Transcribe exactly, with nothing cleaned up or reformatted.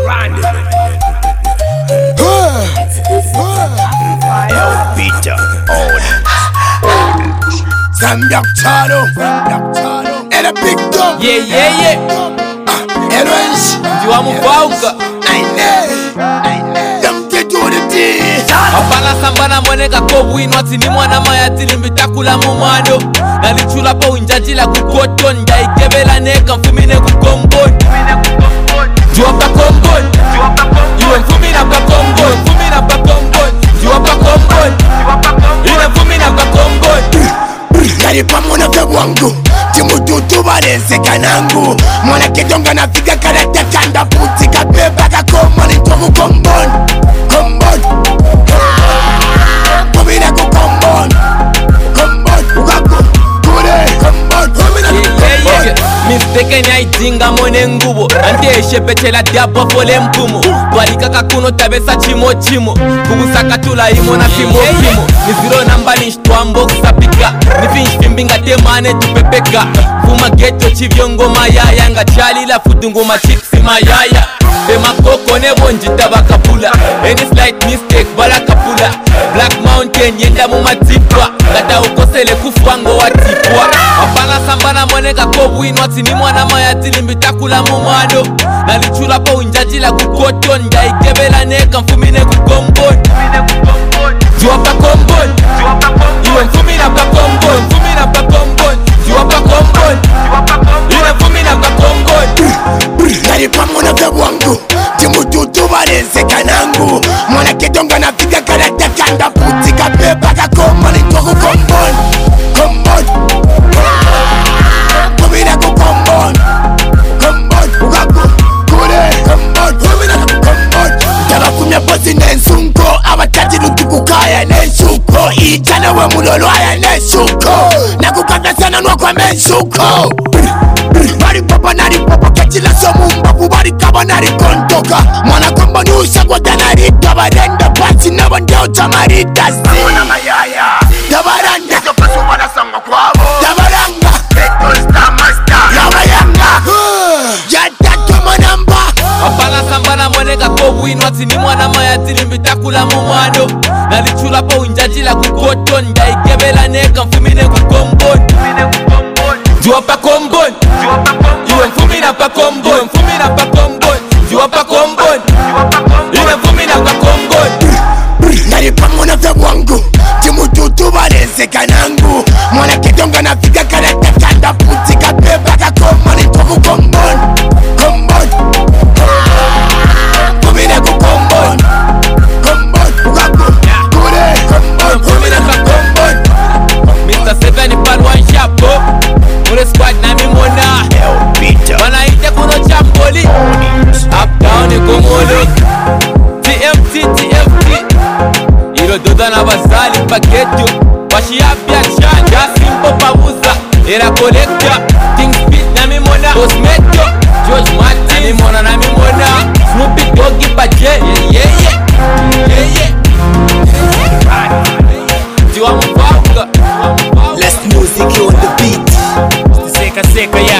El Peter Zambia Charo and a big dog. Yeah, yeah, yeah. Eloise, you want me to I know. Don't get to the tea. Apana sambana mweneka kobu inwati ni mwana mayatili mbitakula mumado. Nalichula pa unjajila kukoton. Njaikebela neka mfumine kukombon. Jua pa kombon. Iwe mfumina pa kombon. Mfumina pa kombon. Jua pa kombon. Iwe mfumina pa kombon. Nari pa mwana febu wangu Timututu barense kanangu Mwana kedonga na figa karate kanda puti Kabeba kakoma ni togu kombon Kombon Kumina kukombon Kombon Ukaku Kure Kombon Kumina kukombon Mistake ya idinga mone ngubo Ante eshepechela diabo fole mpumo Walika kakuno tabesa chimo chimo Kubusaka tula imo na fimo fimo Niziro namba nishtwambo kusapika Nifinshfimbinga temane tupepeka Fuma geto chivyongo mayaya Nga chali la futungo machiksi mayaya Bema koko nebo njita bakapula Any slight mistake bala kapula Black Mountain yenda mumatipwa Gata ukosele kufuango watipwa Apana sambana mweneka kobu inwati ni mwana mayatili mbitakula mumado Nalichula pa unjajila kukoton Njaikebela neka mfumine kukombon Jua pa kombon Iwe mfumina pa kombon Mfumina pa kombon Jua pa kombon Iwe mfumina pa kombon Nari pa mwana febu wangu Timututu barense kanangu Mwana kedonga na figa karate kanda puti Kabeba kakoma ni togu kombon Kombon Kumina kukombon Kombon Ukaku Kure Kombon Kumina kukombon Taba kumya posi nensunko Abatati lutukukaya nensuko Ichana we mulolo aya nensuko Nakukata sana nwakwa mensuko Bari papa nari papa kachila somu mbabu Bari kaba nari kontoka Mwana kombo nusa kwa tanarita Barenda pasi na bandeo tamarita zi Tabaranda Tabaranga Yabayanga Yatatu manamba Apana sambana mweneka kobu inwati ni mwana mayatili mbitakula mumado Nalichula pa unjajila kukoton Njaikebela neka mfumine kukombon Jua pa kombon Iwe mfumina pa kombon Mfumina pa kombon Jua pa kombon Iwe mfumina pa kombon Nari pa mwana febu wangu Timututu barense kanangu Mwana kedonga na figa karate kanda puti Kabeba kakoma ni togu kombon Kombon Kumina kukombon Kombon Ukaku Kure Kombon Kumina kukombon mister Seven Palwan Shapo Mure squad na mimona Wana ite kuno chamboli Up down ni kumolo T M T T F T Iro doda na basali paketu Washi apya chanja simpo pabuza Era collector King Speed na mimona Cosmeto George Martin na mimona na mimona Snoopy Doggy Pache Yeah yeah yeah Yeah yeah Jiwa mpauka Less music on the beat Seka seka ya